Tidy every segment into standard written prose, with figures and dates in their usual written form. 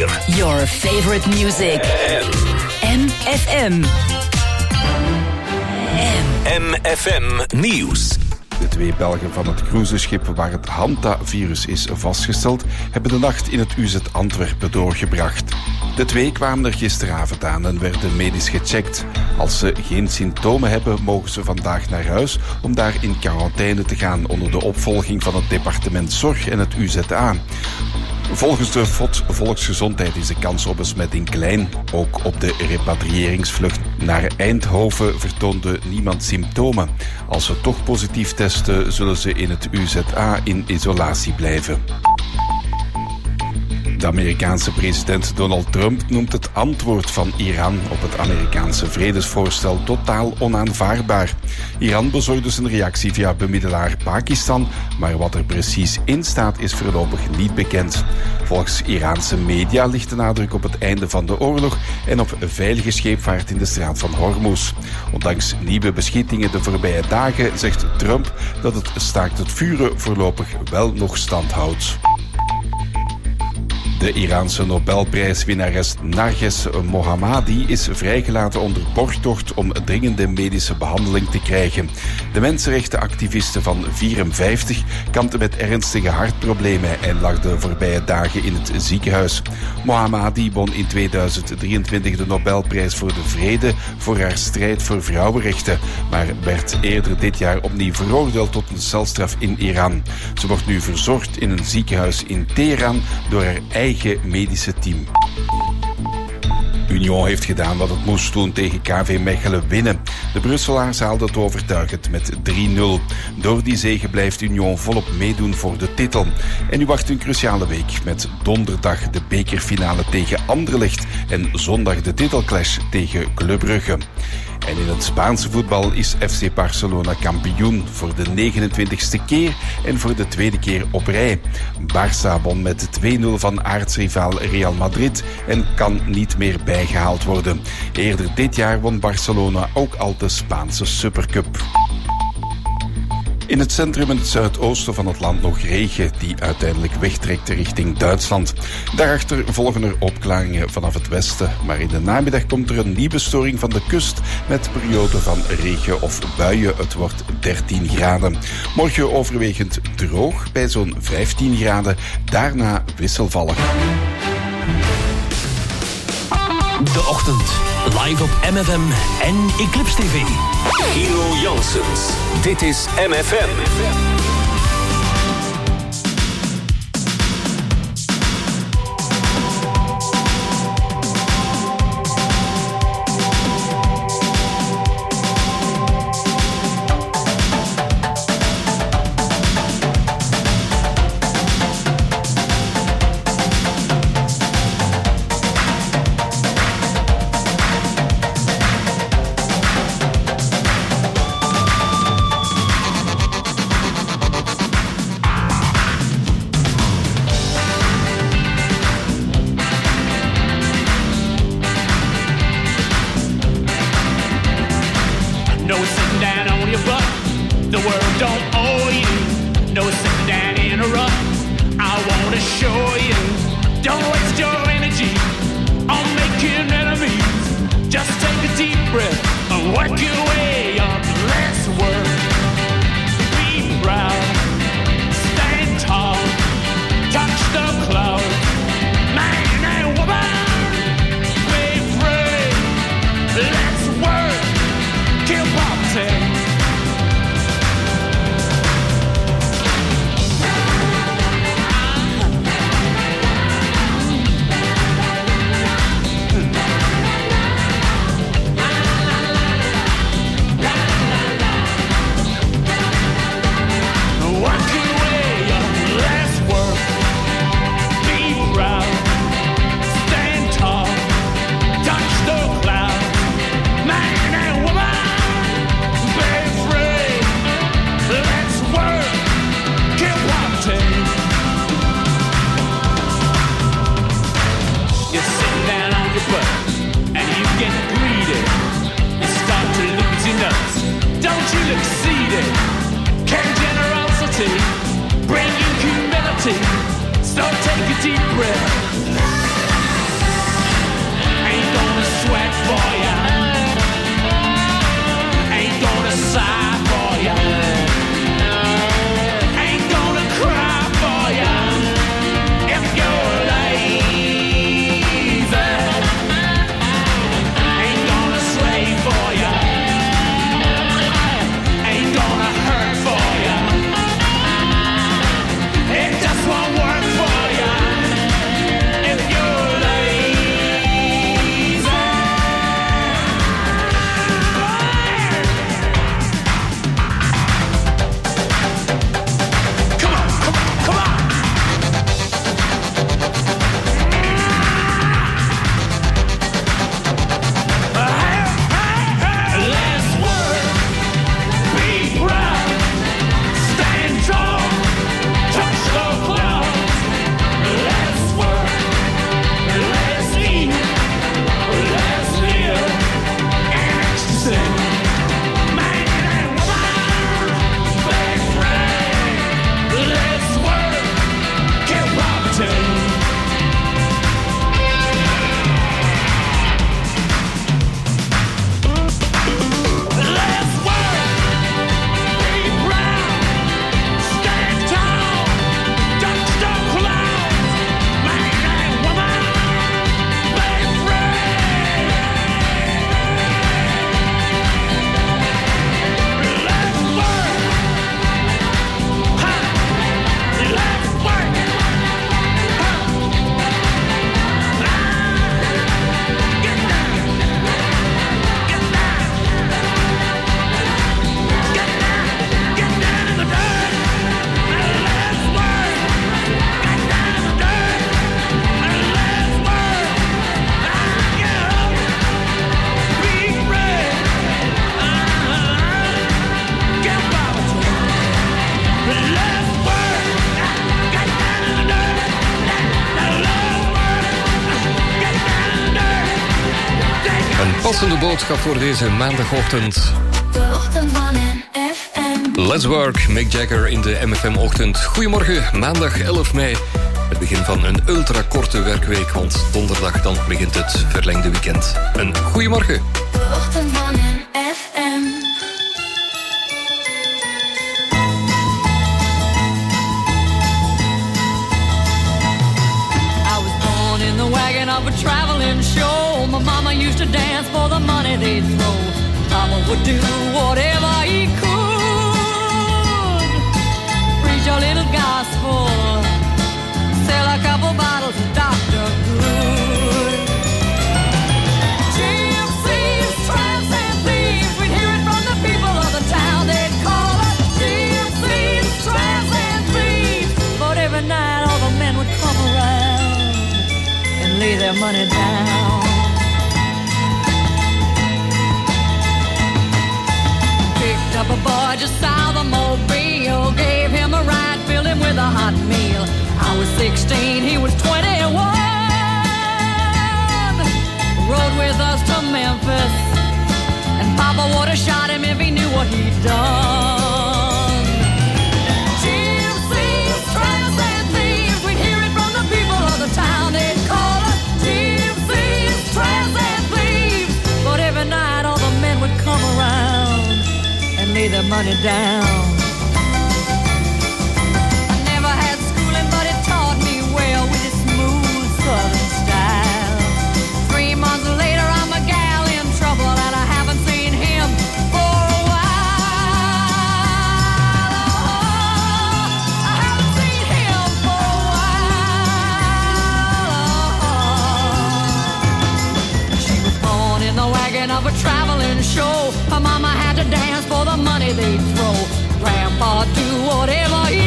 4. Your favorite music. MFM. MFM Nieuws. De 2 Belgen van het cruiseschip waar het Hanta-virus is vastgesteld, hebben de nacht in het UZ Antwerpen doorgebracht. De 2 kwamen er gisteravond aan en werden medisch gecheckt. Als ze geen symptomen hebben, mogen ze vandaag naar huis om daar in quarantaine te gaan onder de opvolging van het departement Zorg en het UZA. Volgens de FOD Volksgezondheid is de kans op besmetting klein. Ook op de repatriëringsvlucht naar Eindhoven vertoonde niemand symptomen. Als ze toch positief testen, zullen ze in het UZA in isolatie blijven. De Amerikaanse president Donald Trump noemt het antwoord van Iran op het Amerikaanse vredesvoorstel totaal onaanvaardbaar. Iran bezorgde zijn reactie via bemiddelaar Pakistan, maar wat er precies in staat is voorlopig niet bekend. Volgens Iraanse media ligt de nadruk op het einde van de oorlog en op veilige scheepvaart in de straat van Hormuz. Ondanks nieuwe beschietingen de voorbije dagen zegt Trump dat het staakt het vuren voorlopig wel nog stand houdt. De Iraanse Nobelprijswinnares Narges Mohammadi is vrijgelaten onder borgtocht om dringende medische behandeling te krijgen. De mensenrechtenactiviste van 54 kampte met ernstige hartproblemen en lag de voorbije dagen in het ziekenhuis. Mohammadi won in 2023 de Nobelprijs voor de Vrede voor haar strijd voor vrouwenrechten, maar werd eerder dit jaar opnieuw veroordeeld tot een celstraf in Iran. Ze wordt nu verzorgd in een ziekenhuis in Teheran door haar eigen medische team. Union heeft gedaan wat het moest doen tegen KV Mechelen winnen. De Brusselaars haalden het overtuigend met 3-0. Door die zege blijft Union volop meedoen voor de titel. En nu wacht een cruciale week met donderdag de bekerfinale tegen Anderlecht en zondag de titelclash tegen Club Brugge. En in het Spaanse voetbal is FC Barcelona kampioen voor de 29e keer en voor de 2e keer op rij. Barça won met 2-0 van aartsrivaal Real Madrid en kan niet meer bijgehaald worden. Eerder dit jaar won Barcelona ook al de Spaanse Supercup. In het centrum en het zuidoosten van het land nog regen die uiteindelijk wegtrekt richting Duitsland. Daarachter volgen er opklaringen vanaf het westen. Maar in de namiddag komt er een nieuwe storing van de kust met perioden van regen of buien. Het wordt 13 graden. Morgen overwegend droog bij zo'n 15 graden. Daarna wisselvallig. De ochtend. Live op MFM en Eclipse TV. Hero Janssens. Dit is MFM. So take a deep breath. passende boodschap voor deze maandagochtend. De ochtend van MFM. Let's work, Mick Jagger in de MFM-ochtend. Goedemorgen, maandag 11 mei. Het begin van een ultrakorte werkweek, want donderdag dan begint het verlengde weekend. Een goedemorgen. De ochtend van MFM. In the wagon of a traveling show, my mama used to dance for the money they'd throw. Mama would do whatever he could, preach a little gospel, sell a couple bottles of Dr. Good. Gypsies, tramps and thieves, we'd hear it from the people of the town. They'd call us gypsies, tramps and thieves. But every night all the men would come around, lay their money down. Picked up a boy just south of Mobile, gave him a ride, filled him with a hot meal. I was 16, he was 21. Rode with us to Memphis, and Papa would have shot him if he knew what he'd done. Gypsies, tramps and thieves, we'd hear it from the people of the town. They'd call us gypsies, tramps and thieves. But every night all the men would come around and lay their money down. I never had schooling, but it taught me well with its smooth southern style. 3 months later I'm a gal in trouble, and I haven't seen him for a while. Oh, I haven't seen him for a while. She was born in the wagon of a traveling show. Her mama had to dance for the money they'd throw. Grandpa do whatever he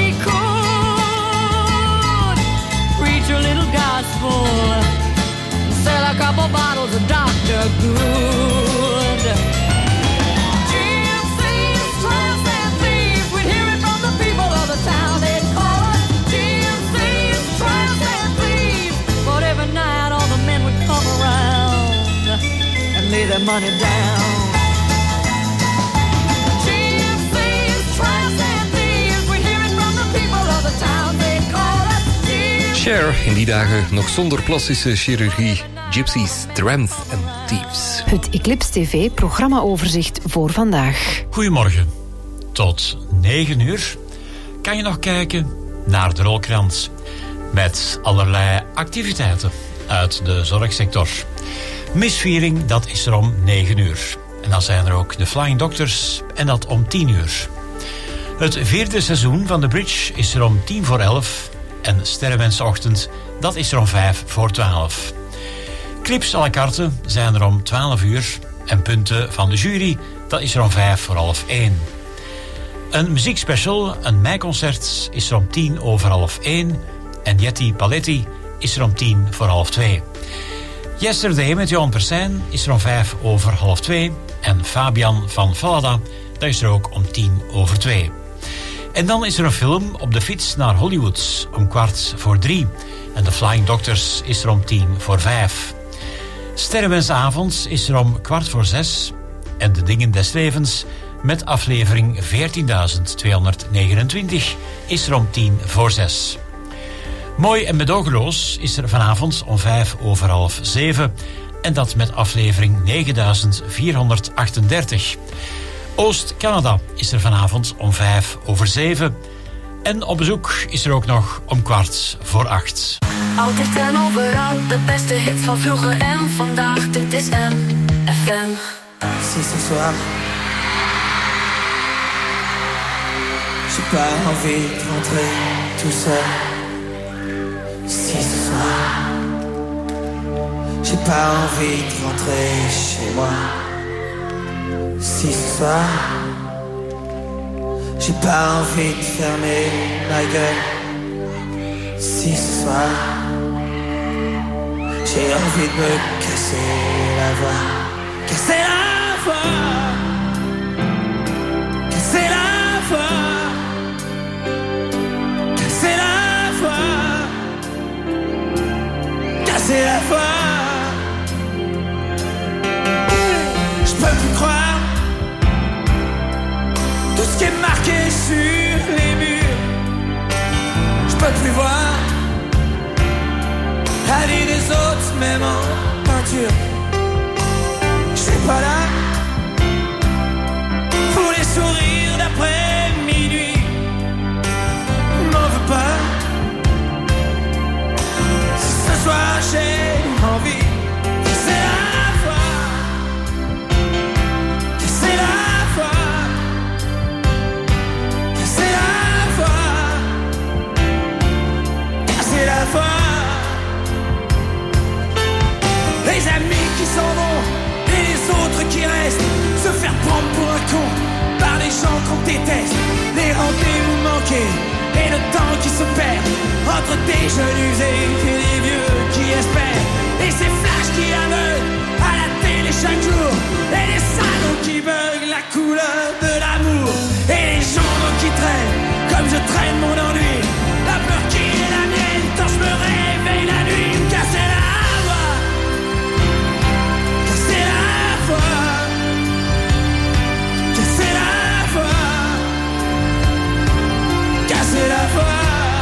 could, preach a little gospel, sell a couple bottles of Dr. Good. Gypsies, tramps and thieves, we'd hear it from the people of the town. They'd call us gypsies, tramps and thieves. But every night all the men would come around and lay their money down. Gypsies, tramps and thieves, we'd hear it from the people of the town. They'd call us gypsies. Cher, in die dagen nog zonder plastische chirurgie. Gypsies, tramps en thieves. Het Eclipse TV programmaoverzicht voor vandaag. Goedemorgen. Tot 9 uur kan je nog kijken naar de rolkrans met allerlei activiteiten uit de zorgsector. Misviering, dat is er om 9 uur. En dan zijn er ook de Flying Doctors en dat om 10 uur. Het 4e seizoen van The Bridge is er om 11:10. En Sterrenwensochtend, dat is er om 11:55. Clips à la carte zijn er om 12 uur. En punten van de jury, dat is er om 1:05. Een muziekspecial, een meiconcert, is er om 1:10:01. En Jetty Paletti is er om 1:10:02. Yesterday met Johan Persijn is er om 2:05. En Fabian van Vallada, dat is er ook om 2:10:02. En dan is er een film op de fiets naar Hollywood om 3:15. En de Flying Doctors is er om 5:10. Sterrenwensavond is er om 5:15. En de Dingen des Levens met aflevering 14.229 is er om 6:10. Mooi en medogeloos is er vanavond om 7:05. En dat met aflevering 9438. Oost-Canada is er vanavond om 7:05. En op bezoek is er ook nog om 7:15. Altijd en overal, de beste hits van vroeger en vandaag. Dit is MFM. Si ce soir j'ai pas envie de rentrer tout seul. Si ce soir j'ai pas envie de rentrer chez moi. Si ce soir j'ai pas envie de fermer ma gueule. Si ce soir j'ai envie de me casser la voix. Casser la voix. Casser la voix. Casser la voix. Casser la voix. sur les murs. Je peux plus voir la vie des autres, même en peinture. Je suis pas là pour les sourires d'après minuit. M'en veux pas. Si ce soir j'ai envie, c'est la foi, c'est la foi, c'est la foi, c'est la foi. Les amis qui s'en vont et les autres qui restent, se faire prendre pour un con par les gens qu'on déteste, les rendez-vous manqués et le temps qui se perd entre des jeunes usés et des vieux qui espèrent, et ces flashs qui aveuglent à la télé chaque jour, et les salauds qui veulent la couleur de l'amour, et les journaux qui traînent comme je traîne mon ennui, la peur qui est la mienne quand je me réveille la nuit, me casser la voix, casser la voix, casser la voix, casser la voix.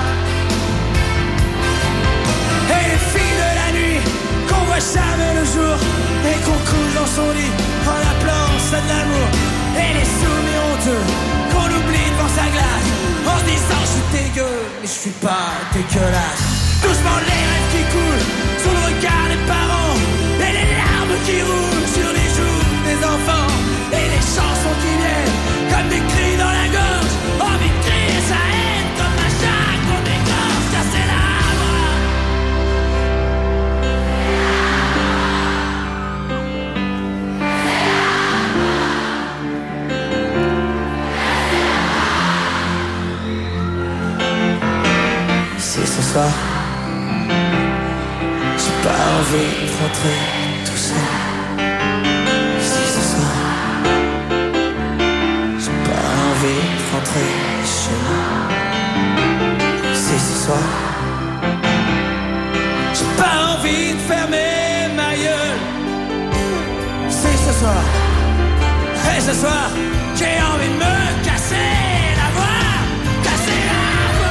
Et les filles de la nuit qu'on voit jamais le jour et qu'on couche dans son lit en appelant ça de l'amour, et les soumis honteux qu'on oublie devant sa glace en se disant je suis dégueu mais je suis pas dégueulasse. Doucement les rêves qui coulent sous le regard des parents, et les larmes qui roulent sur les joues des enfants, et les chansons qui viennent comme des cris dans la gorge, envie de crier sa haine comme un chat qu'on dégorge, casser la voix. Si ce soir j'ai pas envie de rentrer tout seul, si ce soir j'ai pas envie de rentrer chez moi, si ce soir j'ai pas envie de fermer ma gueule, si ce soir, et ce soir j'ai envie de me casser la voix, casser la voix.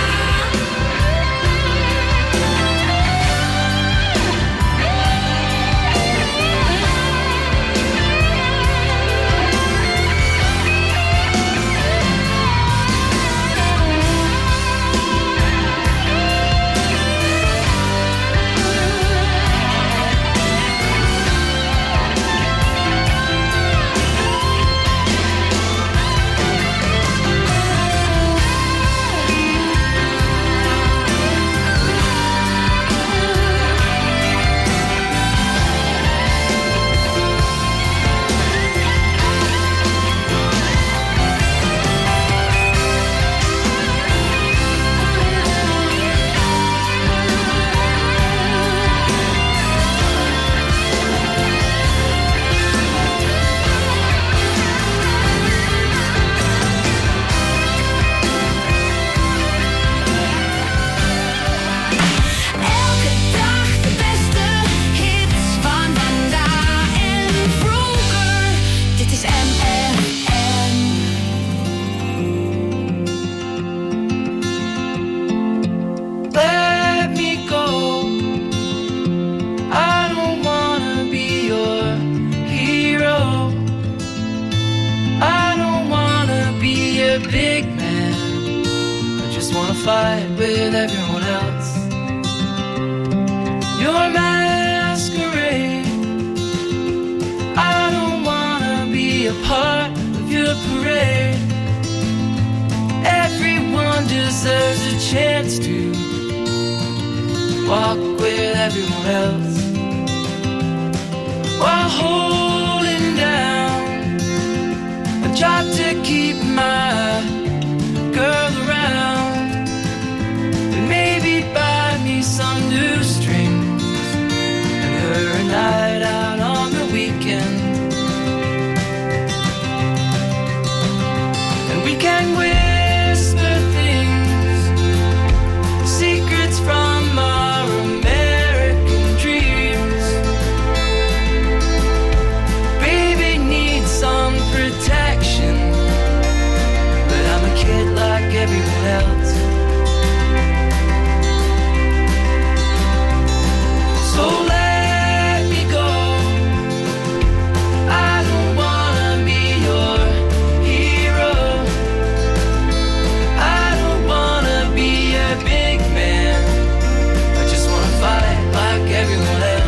fight with everyone else. Your masquerade, I don't wanna be a part of your parade. Everyone deserves a chance to walk with everyone else while holding down a job to keep my girl around, and maybe buy me some new strings and her a night out on the weekend, and we can whisper things, secrets from our American dreams. Baby needs some protection, else. So let me go. I don't wanna be your hero. I don't wanna be a big man. I just wanna fight like everyone else.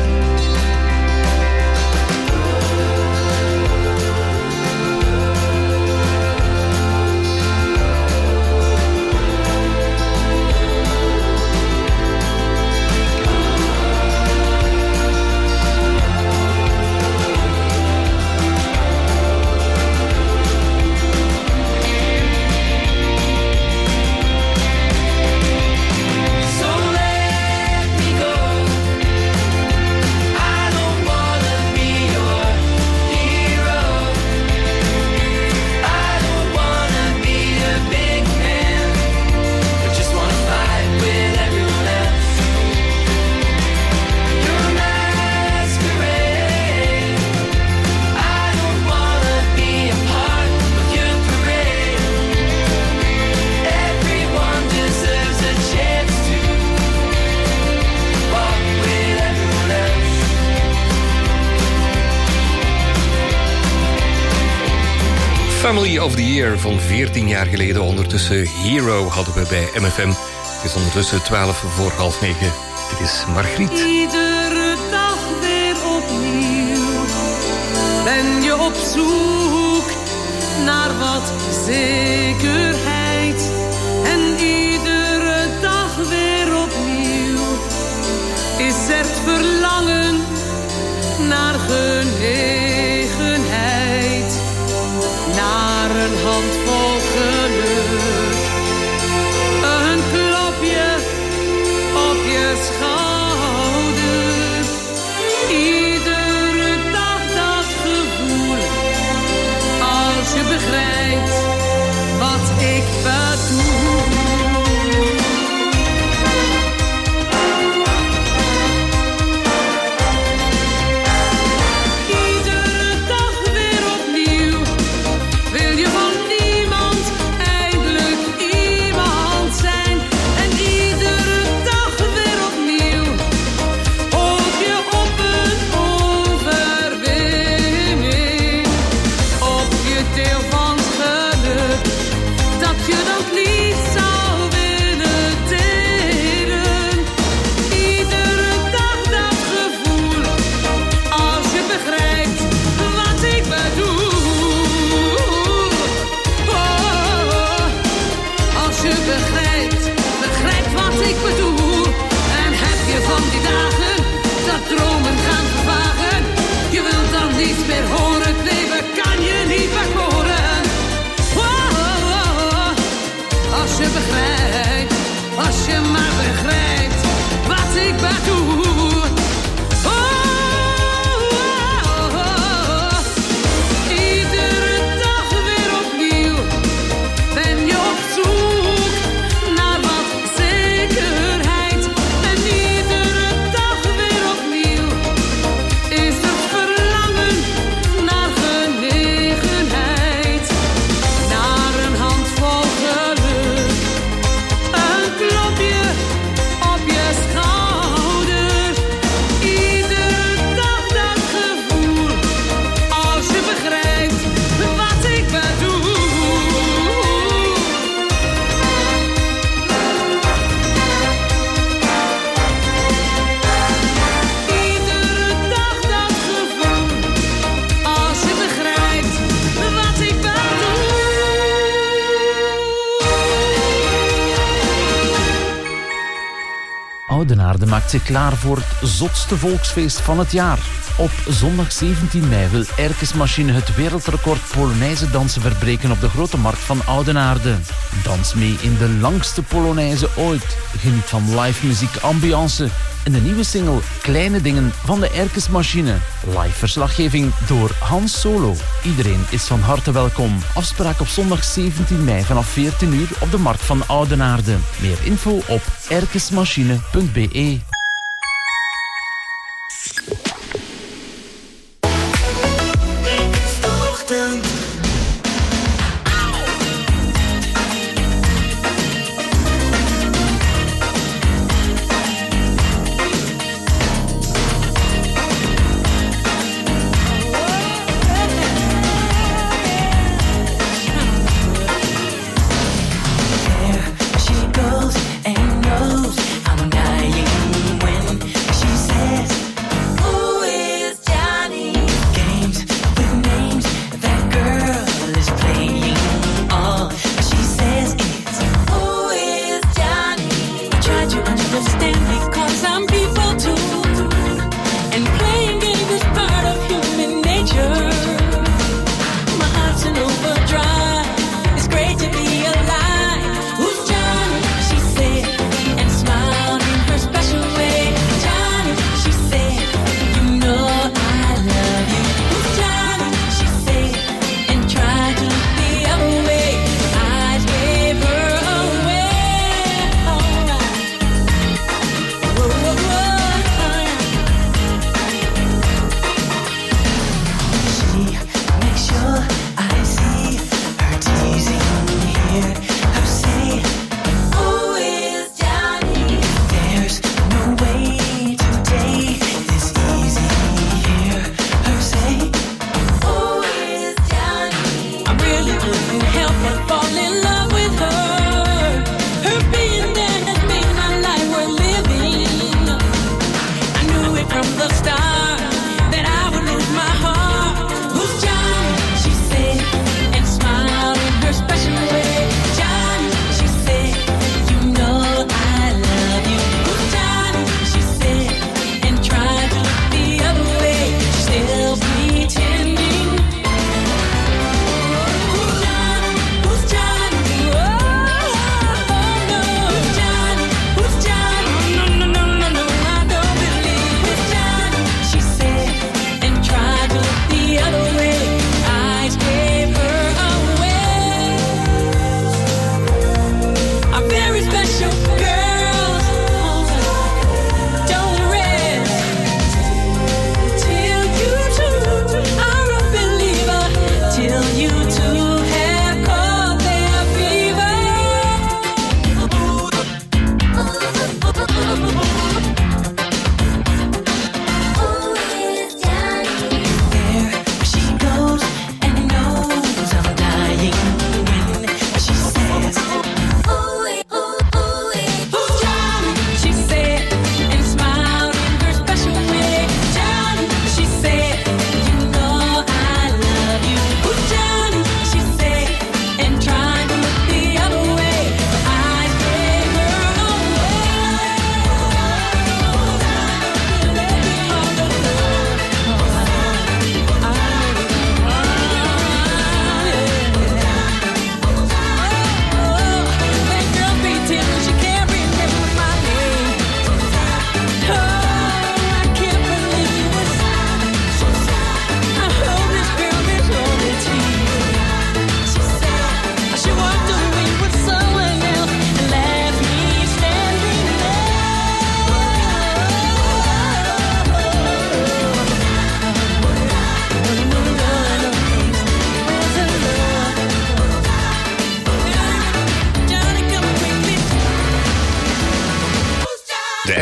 Family of the Year van 14 jaar geleden. Ondertussen Hero hadden we bij MFM. Het is ondertussen 9:12. Dit is Margriet. Iedere dag weer opnieuw ben je op zoek naar wat zekerheid. En iedere dag weer opnieuw is er het verlangen naar genegenheid. Naar een handvol geluk, een klopje op je schouder. Iedere dag dat gevoel, als je begrijpt wat ik bedoel. Dromen gaan vervagen, je wilt dan niets meer horen, het leven kan je niet bekoren. Als je begrijpt, als je maar begrijpt wat ik bedoel. Iedere dag weer opnieuw ben je op zoek naar wat zekerheid. En iedere dag weer opnieuw is het verlangen naar genegenheid. Naar een handvol geluk, een klopje op je schouder. Iedere dag dat gevoel, als je begrijpt wat ik bedoel. Iedere dag dat gevoel, als je begrijpt wat ik bedoel. Oudenaarde maakt zich klaar voor het zotste volksfeest van het jaar. Op zondag 17 mei wil Erkes Machine het wereldrecord Polonaise dansen verbreken op de Grote Markt van Oudenaarde. Dans mee in de langste Polonaise ooit. Geniet van live muziek, ambiance en de nieuwe single Kleine Dingen van de Erkes Machine. Live verslaggeving door Hans Solo. Iedereen is van harte welkom. Afspraak op zondag 17 mei vanaf 14 uur op de Markt van Oudenaarde. Meer info op erkesmachine.be.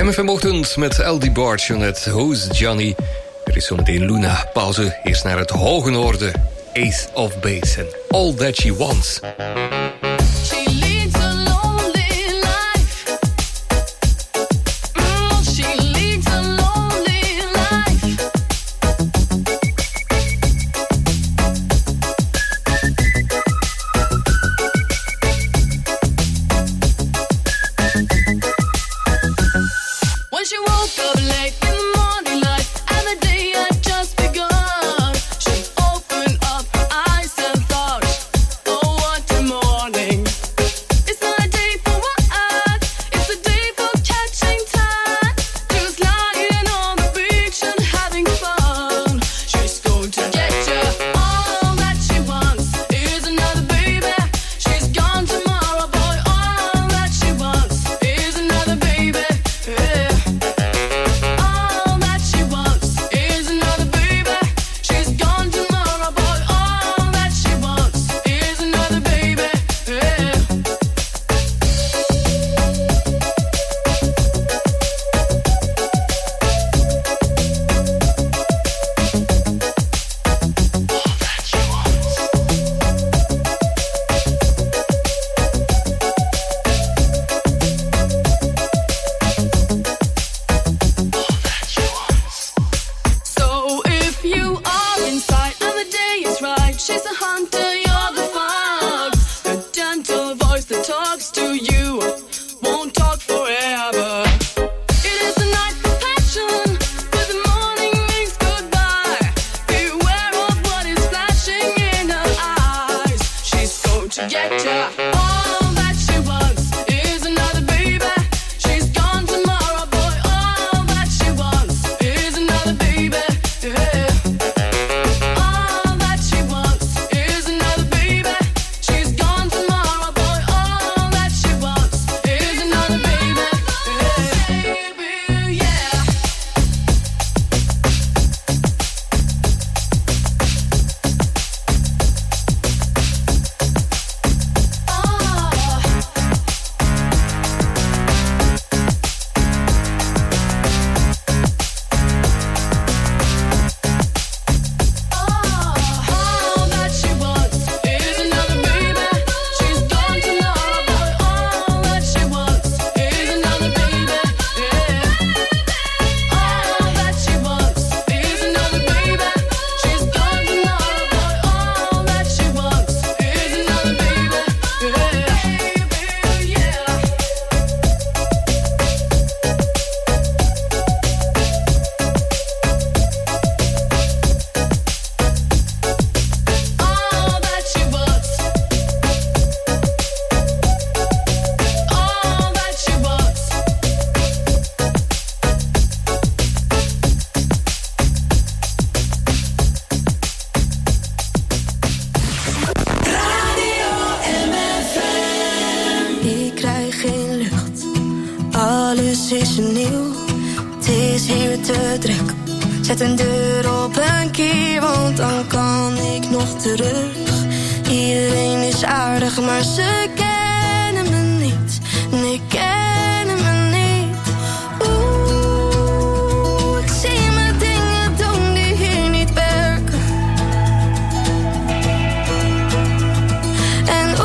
MFM-ochtend met L.D. Barge net Who's Johnny. Er is zometeen Luna. Pauze, eerst naar het hoge noorden. Ace of Base en All That She Wants. Alles is nieuw, het is hier te druk. Zet een deur op een kier, want dan kan ik nog terug. Iedereen is aardig, maar ze kennen me niet. Nee, kennen me niet. Oeh, ik zie me dingen doen die hier niet werken. En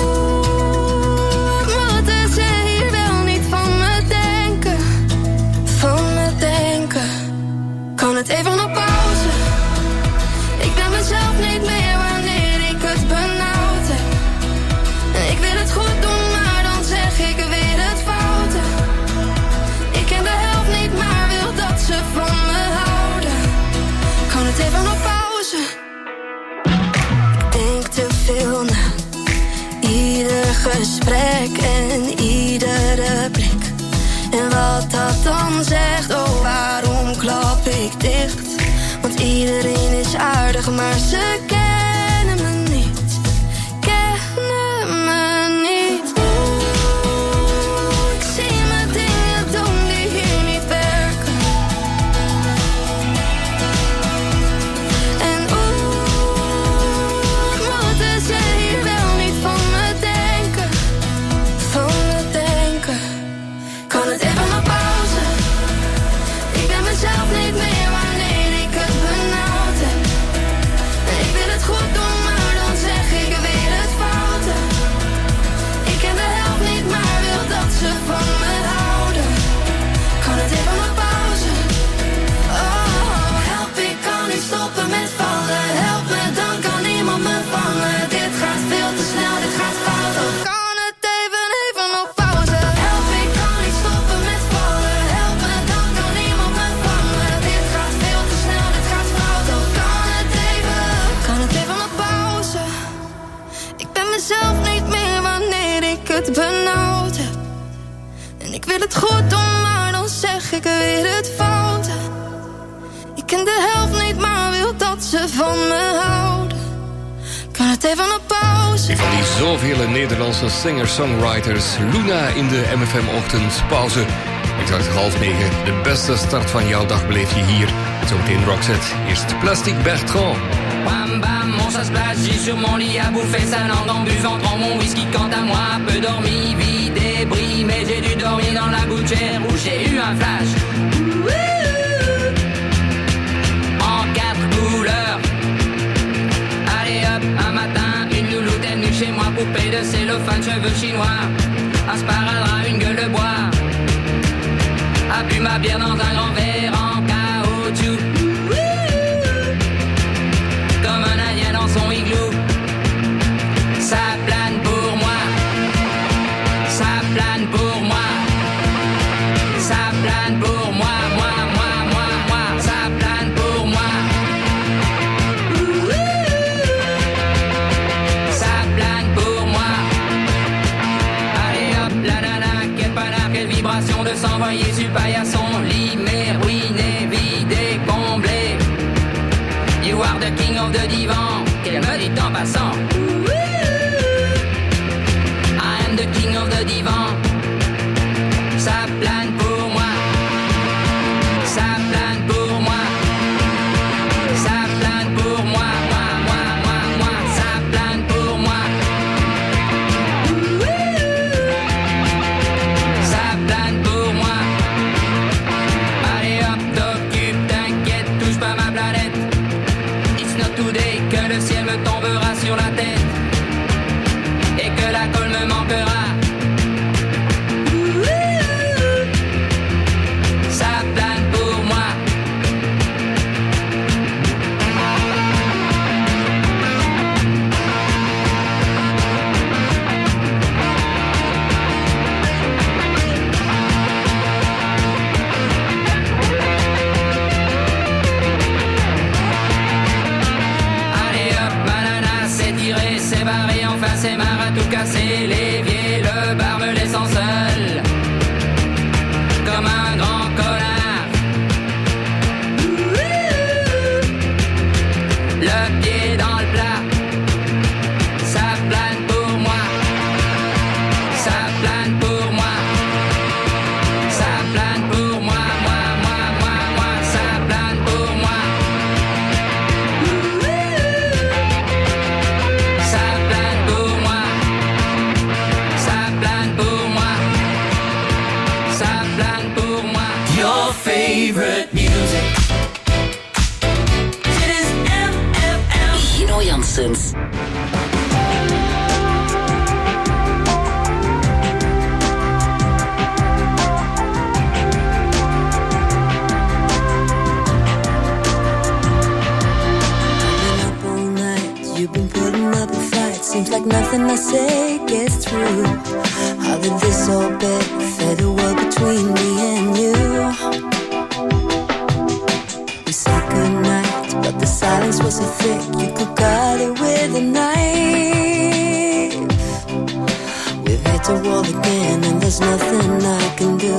oeh, moeten ze hier wel niet van me denken. Van me denken. Kan het even op pauze? Ik ben mezelf niet meer wanneer ik het benauwd heb. Ik wil het goed doen, maar dan zeg ik weer het foute. Ik ken de helft niet, maar wil dat ze van me houden. Kan het even op pauze? Ik denk te veel na. Ieder gesprek en iedere blik. En wat dat dan zegt, oh waarom klap ik dicht? Want iedereen is aardig, maar ze kennen me niet. Kennen me niet. Oeh, ik zie me dingen doen die hier niet werken. En oeh, moeten ze hier wel niet van me denken. Van me denken. Kan het even op pauze? helft niet meer wanneer ik het benauwd heb. En ik wil het goed doen, maar dan zeg ik weer het fout. Ik ken de helft niet, maar wil dat ze van me houden. Kan het even op pauze? Een van die zoveel Nederlandse singer-songwriters. Luna in de MFM-ochtendpauze. Exact 8:30. De beste start van jouw dag beleef je hier. Zometeen Roxette. Eerst Plastic Bertrand. Bam bam, mon chasse-plage, j'ai sur mon lit à bouffer sa langue en buvant trop mon whisky. Quant à moi, peu dormi, vie débris, mais j'ai dû dormir dans la gouttière où j'ai eu un flash. En 4 couleurs. Allez hop, un matin, une louloute est venue chez moi, poupée de cellophane, cheveux chinois, un sparadrap, une gueule de bois. A bu ma bière dans un grand verre en caoutchouc. Comme un indien dans son igloo. Ça plane pour moi. Ça plane pour moi. Ça plane pour moi. Moi. Ça plane pour moi. Ça plane pour moi. Allez hop, la nana, quel panard, quelle vibration de s'envoyer sur paillasson. Limé, ruiné, vidé, comblé. You are the king of the divan, qu'elle me dit en passant. I am the king of the divan. Ça plane pour moi. Ça plane pour moi. Ça plane pour moi. Moi. Ça plane pour moi. Ça plane pour moi. Allez hop, t'occupe, t'inquiète, touche pas ma planète. Today, que le ciel me tombera sur la tête et que la colle me manquera. Ça plane pour moi. C'est barré, enfin c'est marre à tout casser. L'évier, le bar me laissant seul comme un grand connard. Le pied dans le plat. Ça plane pour moi. Ça plane pour moi. Ça plane pour moi. Moi. Ça plane pour moi. Ça plane pour moi. Ça plane pour moi. Ça plane pour moi. Your favorite music. Dit is MFM. Gino Janssens. You've been putting up a fight. Seems like nothing I say gets through. How did this all benefit the world between me and you? We said goodnight, but the silence was so thick you could cut it with a knife. We've hit the wall again and there's nothing I can do.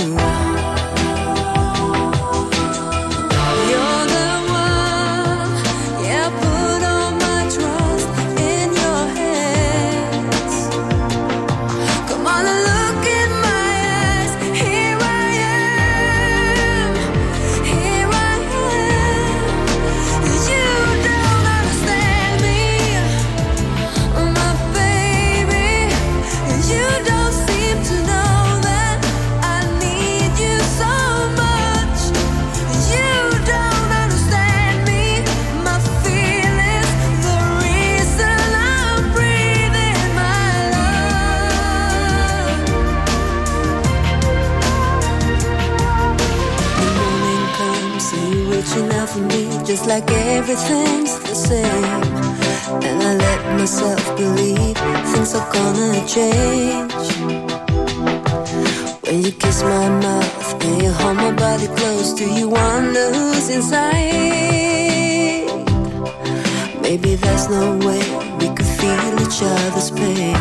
Just like everything's the same, and I let myself believe things are gonna change. When you kiss my mouth and you hold my body close, do you wonder who's inside? Maybe there's no way we could feel feel each other's pain.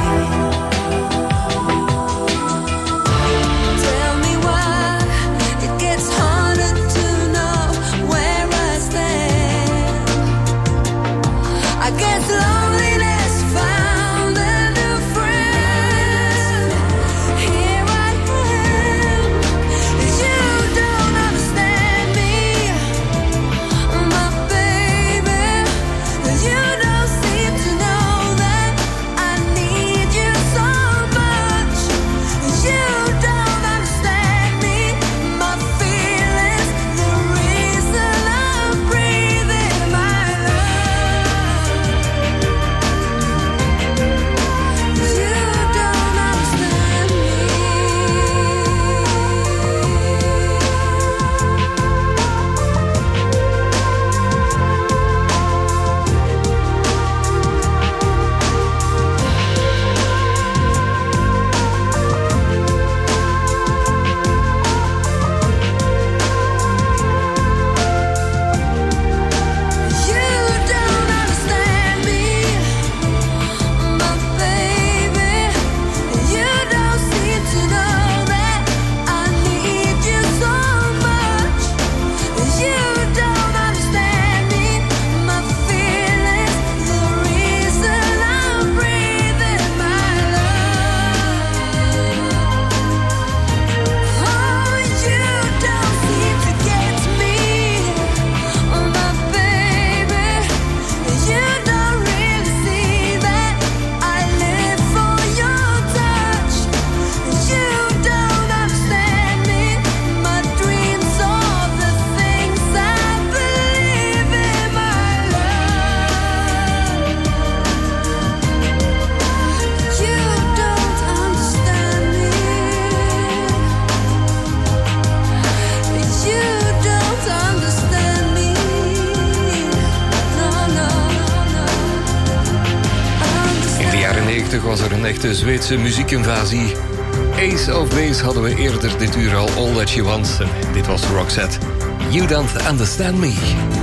Tell me why it gets harder to know where I stand. I guess loneliness found a new friend. Here I am. You don't understand me, my baby. You don't seem to know that I need you so much. You don't understand me, my feelings, the reason I'm breathing, my love. You don't understand me. You don't understand me, my baby. You don't seem to know that I need you so much. You don't understand me, my feelings, the reason I'm breathing, my love. Oh, you don't seem to get me, my baby. You don't really see that I live for your touch. You don't understand me, my dreams or the things I believe in, my love. You don't understand me. You don't understand me. No, no, no. In de jaren 90 was er een echte Zweedse muziekinvasie. Ace of Base hadden we eerder dit uur al, All That You Want. En dit was Roxette. You Don't Understand Me.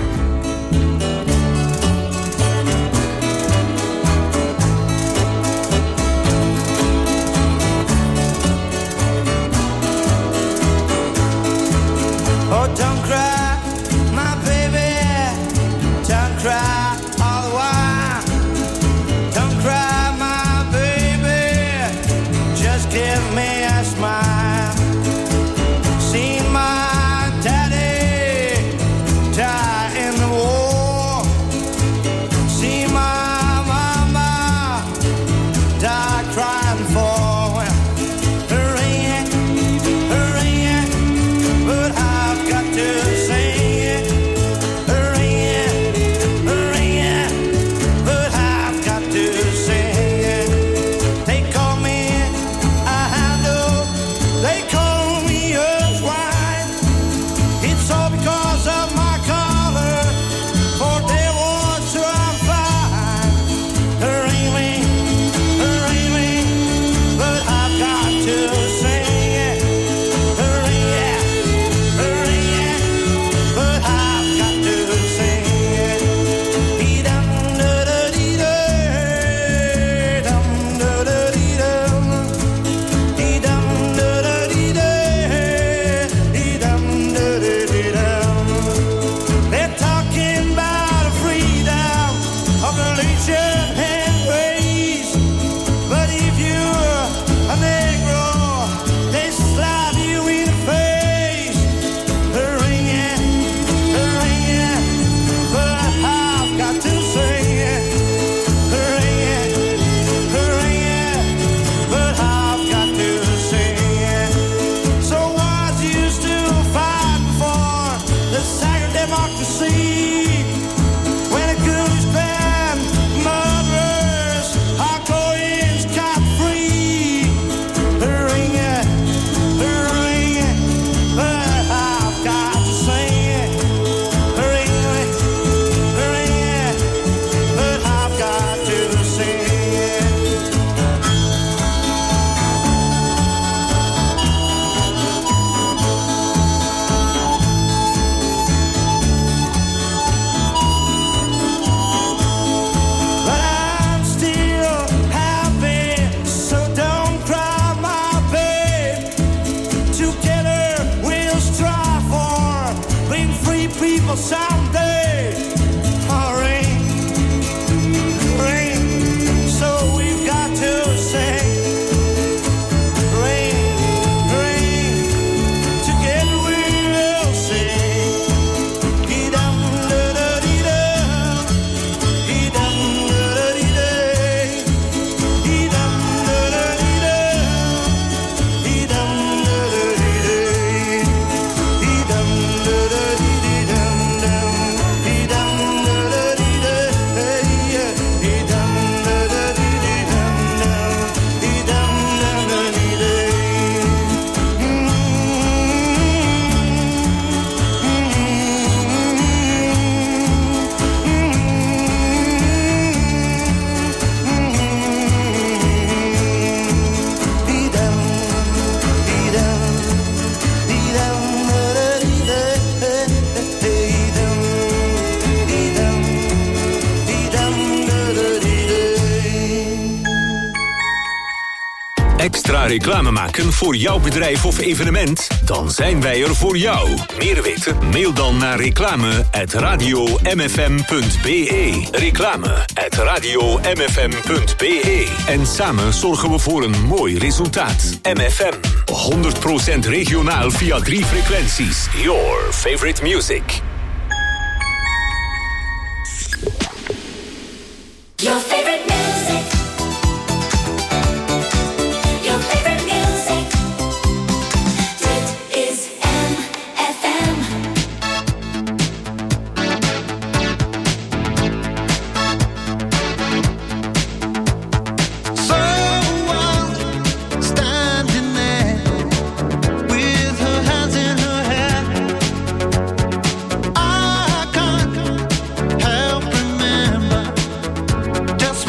Oh, don't cry, my baby. Don't cry all the while. Don't cry, my baby. Just give me a smile. See my daddy die in Extra reclame maken voor jouw bedrijf of evenement? Dan zijn wij er voor jou. Meer weten? Mail dan naar reclame@radiomfm.be. Reclame@radiomfm.be. En samen zorgen we voor een mooi resultaat. MFM. 100% regionaal via 3 frequenties. Your favorite music. Your favorite music. Your favorite music. Dit is MFM. Someone standing there with her hands in her hair. I can't help remember just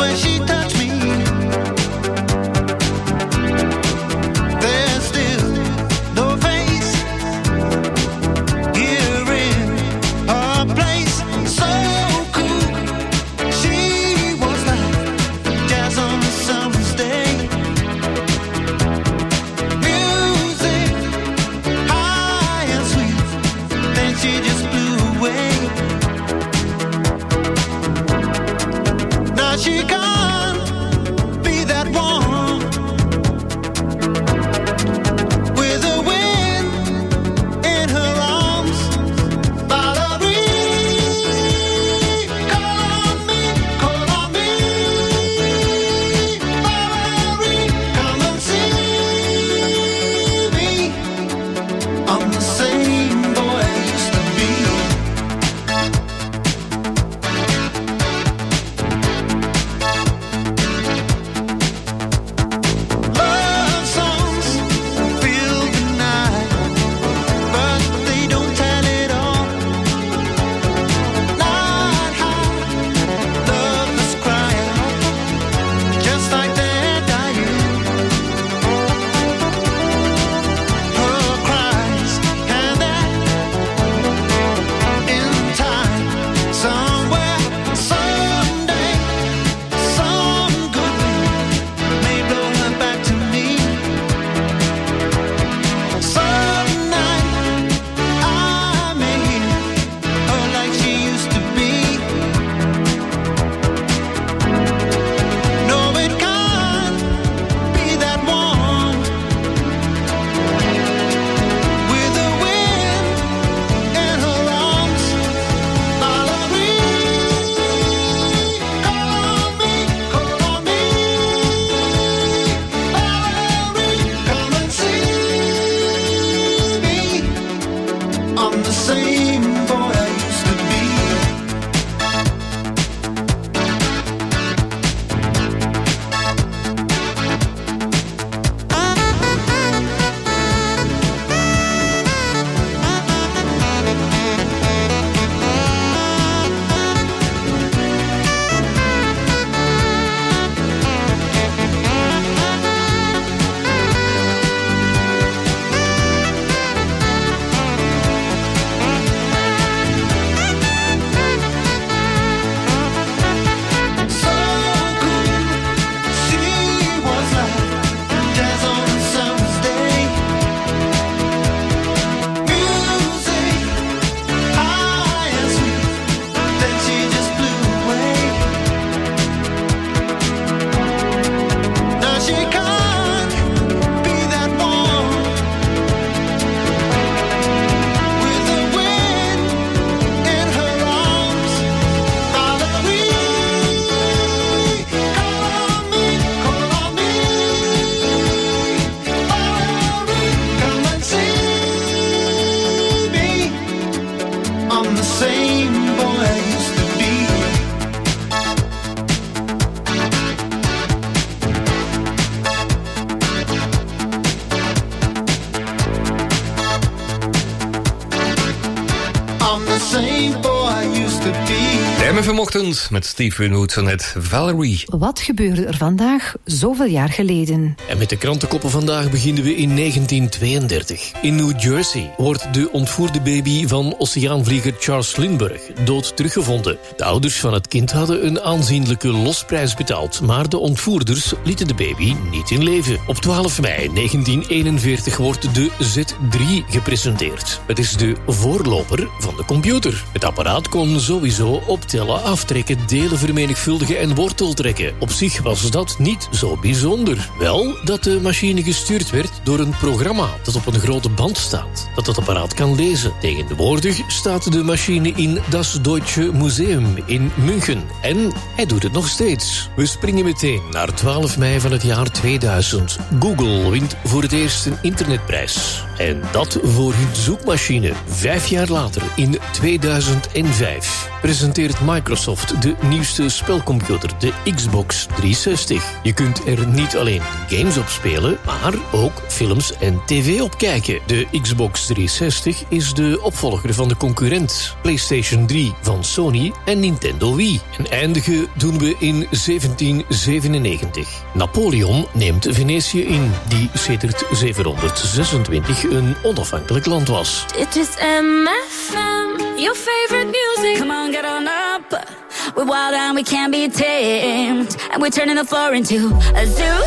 MFM-ochtend met Steve Winwood zo net Valerie. Wat gebeurde er vandaag zoveel jaar geleden? En met de krantenkoppen vandaag beginnen we in 1932. In New Jersey wordt de ontvoerde baby van oceaanvlieger Charles Lindbergh dood teruggevonden. De ouders van het kind hadden een aanzienlijke losprijs betaald, maar de ontvoerders lieten de baby niet in leven. Op 12 mei 1941 wordt de Z3 gepresenteerd. Het is de voorloper van de computer. Het apparaat kon sowieso optellen, aftrekken, delen, vermenigvuldigen en worteltrekken. Op zich was dat niet zo bijzonder. Wel dat de machine gestuurd werd door een programma dat op een grote band staat, dat het apparaat kan lezen. Tegenwoordig staat de machine in Das Deutsche Museum in München. En hij doet het nog steeds. We springen meteen naar 12 mei van het jaar 2000. Google wint voor het eerst een internetprijs. En dat voor hun zoekmachine. 5 jaar later, in 2005, presenteert Microsoft de nieuwste spelcomputer, de Xbox 360. Je kunt er niet alleen games op spelen, maar ook films en tv op kijken. De Xbox 360 is de opvolger van de concurrent PlayStation 3 van Sony en Nintendo Wii. En eindigen doen we in 1797. Napoleon neemt Venetië in, die sedert 726 een onafhankelijk land was. It is MFM, your favorite music. Come on, get on up. We're wild and we can't be tamed. And we're turning the floor into a zoo.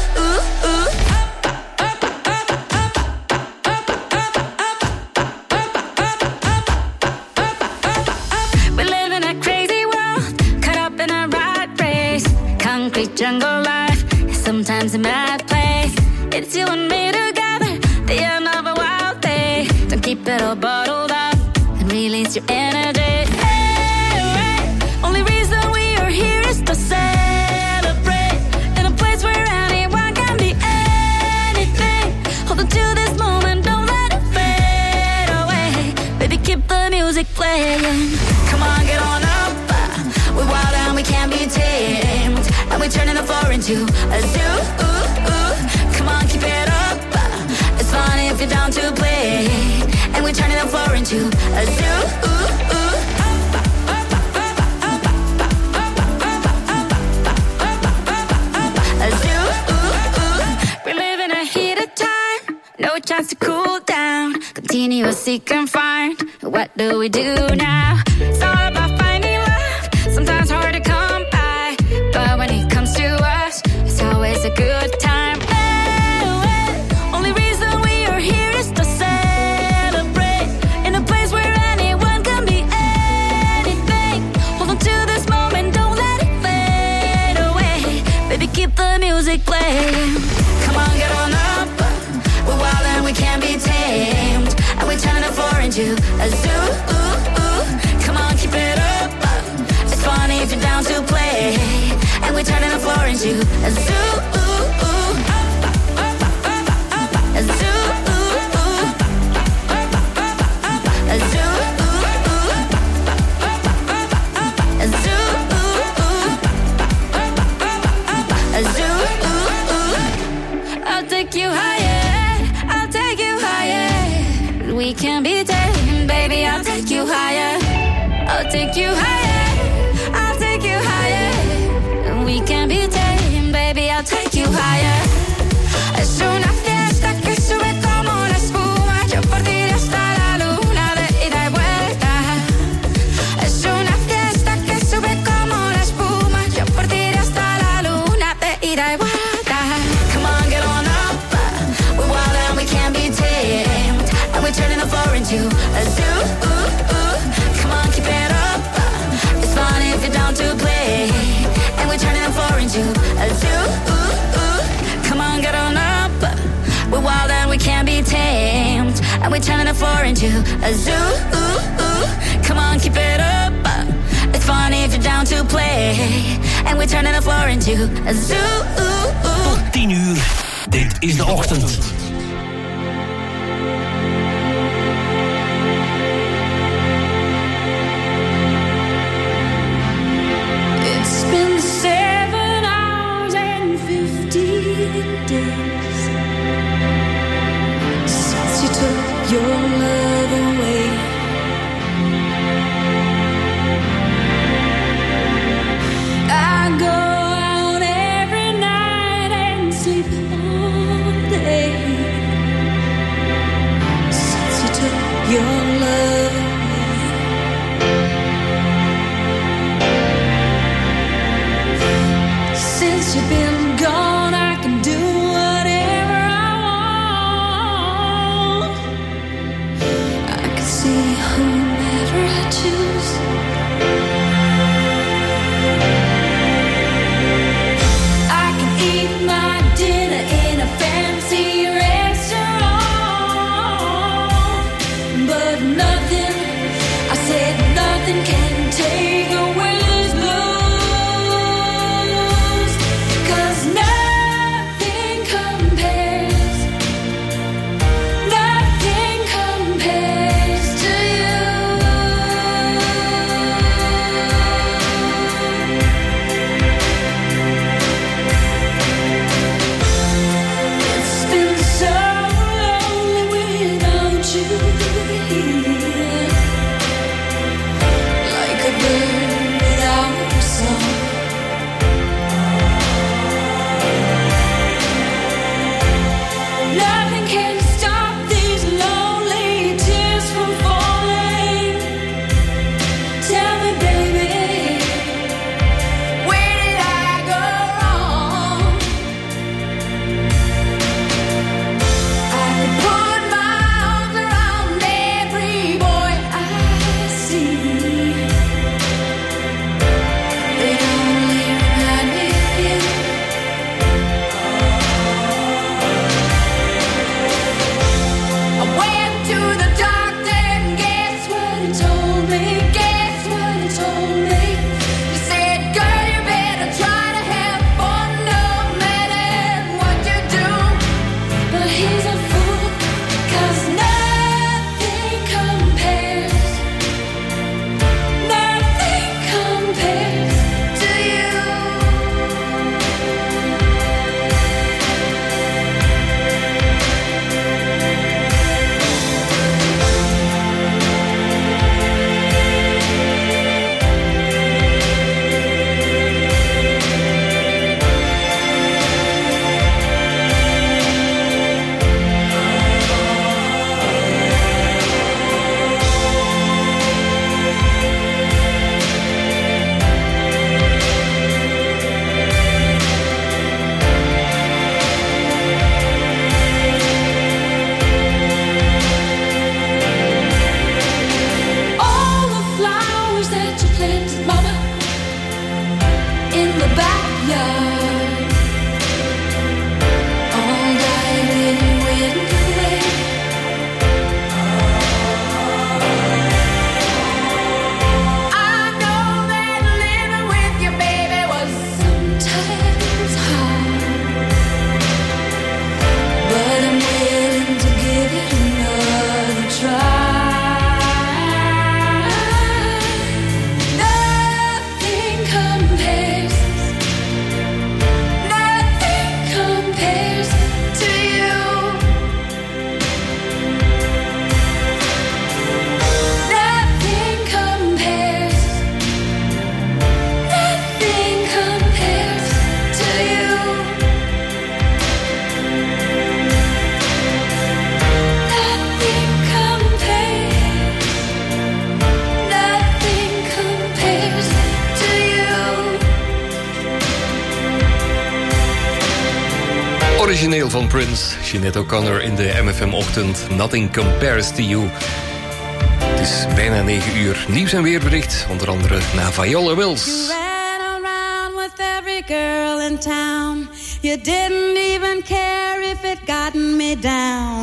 We live in a crazy world, caught up in a rat race. Concrete jungle life, sometimes a mad place. It's you and me together, the end of a wild day. Don't keep it all bottled up and release your energy. Only reason we are here is to celebrate in a place where anyone can be anything. Hold on to this moment, don't let it fade away. Baby, keep the music playing. Come on, get on up. We're wild and we can't be tamed. And we're turning the floor into a zoo. Come on, keep it up. It's fun if you're down to play. And we're turning the floor into a zoo. No chance to cool down. Continuously confined. What do we do now? It's all about finding love. Sometimes hard to come by, but when it comes to us, it's always a good time. Only reason we are here is to celebrate in a place where anyone can be anything. Hold on to this moment, don't let it fade away. Baby, keep the music playing. Come on, get on up. We're wild and we can't be tamed. And we're turning the floor into a zoo. Come on, keep it up. It's funny if you're down to play. And we're turning the floor into a zoo. A zoo. A zoo. A zoo. A zoo. I'll take you higher. We can be tamed, baby, I'll take you higher. I'll take you higher. I'll take you higher. We can be tamed, baby, I'll take you higher. Es una fiesta que sube como la espuma. Yo por ti hasta la luna de ida y vuelta. Es una fiesta que sube como la espuma. Yo por ti hasta la luna de ida y vuelta. Come on, get on up. We're wild and we can't be tamed. And we're turning the floor into a zoo. Come on, keep it up. It's fun if you're down to play. And we're turning the floor into a zoo. Come on, get on up. We're wild and we can't be tamed. And we're turning the floor into a zoo. Come on, keep it up. It's fun if you're down to play. And we're turning the floor into a zoo. Tot 10 uur. Dit is de ochtend. It's been 7 hours and 15 days since you took your love away. van Prince. Sinead O'Connor in de MFM-ochtend. Nothing compares to you. Het is bijna 9 uur. Nieuws en weerbericht, onder andere naar Viola Wills. You ran around with every girl in town. You didn't even care if it gotten me down.